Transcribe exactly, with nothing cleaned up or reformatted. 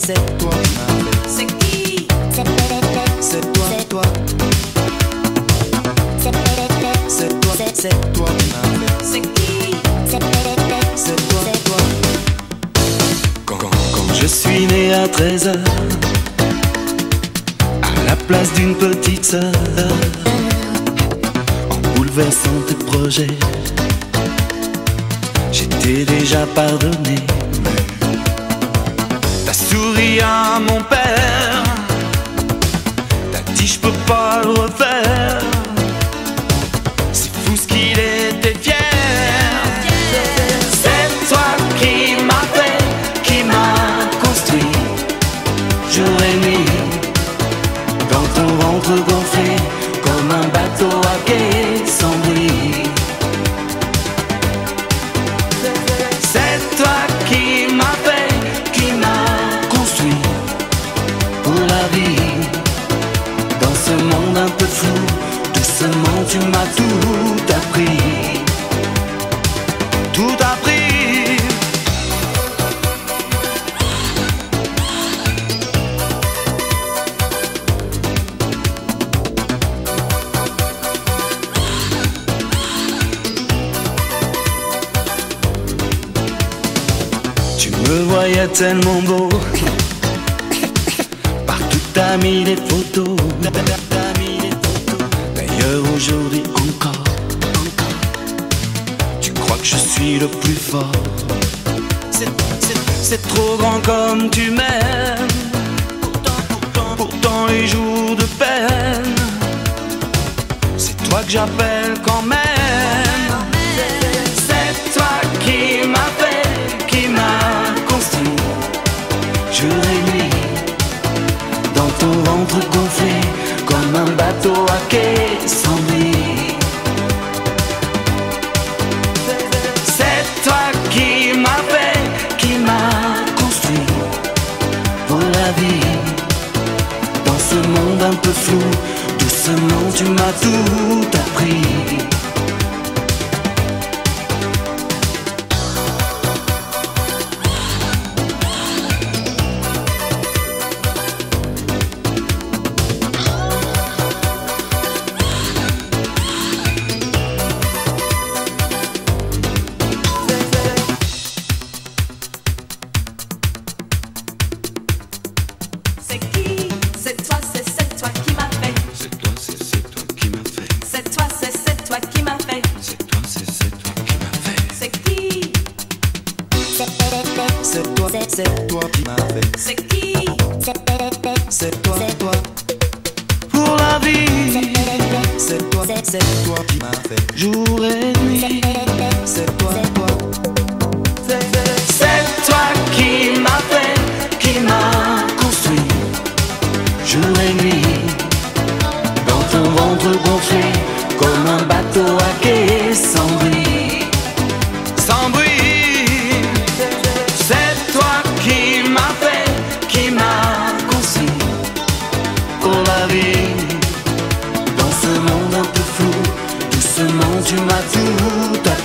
c'est toi qui m'as fait. C'est qui? C'est toi, c'est toi. C'est toi, c'est toi qui m'as fait. C'est qui? C'est toi, c'est toi. Quand, quand, quand je suis né à treize heures, à la place d'une petite sœur, en bouleversant tes projets, j'étais déjà pardonné. T'as souri à mon père, t'as dit je peux pas le refaire. C'est fou ce qu'il était fier. C'est toi qui m'as fait, qui m'a construit jour et nuit dans ton ventre gonflé comme un bateau à quai sans bruit. C'est toi qui m'as fait, qui m'a construit pour la vie. Dans ce monde un peu flou, doucement tu m'as tout appris. Tout appris. Tu me voyais tellement beau, partout t'as mis des photos. D'ailleurs aujourd'hui encore, encore, tu crois que je suis le plus fort. C'est, c'est, c'est trop grand comme tu m'aimes. Pourtant, pourtant, pourtant les jours de peine, c'est toi que j'appelle quand même. C'est toi qui m'as fait, qui m'a construit jour et nuit dans ton ventre gonflé comme un bateau à quai sans bruit. C'est toi qui m'as fait, qui m'a construit pour la vie. Dans ce monde un peu flou, doucement tu m'as tout appris. C'est qui? C'est toi, c'est c'est toi qui m'as fait. C'est toi, c'est c'est toi qui m'as fait. C'est toi, c'est c'est toi qui m'as fait. C'est toi, c'est c'est toi qui m'as fait. C'est qui? C'est toi, c'est toi qui m'as fait. C'est qui? C'est toi, c'est toi. Pour la vie. C'est toi, c'est toi qui m'as fait. Jour et nuit. C'est toi, toi. C'est toi qui m'as fait, qui m'a construit jour et nuit dans ton ventre gonflé comme un bateau à quai sans bruit. Sans bruit. C'est toi qui m'as fait, qui m'a construit pour la vie. Dans ce monde un peu flou, doucement tu m'as tout appris.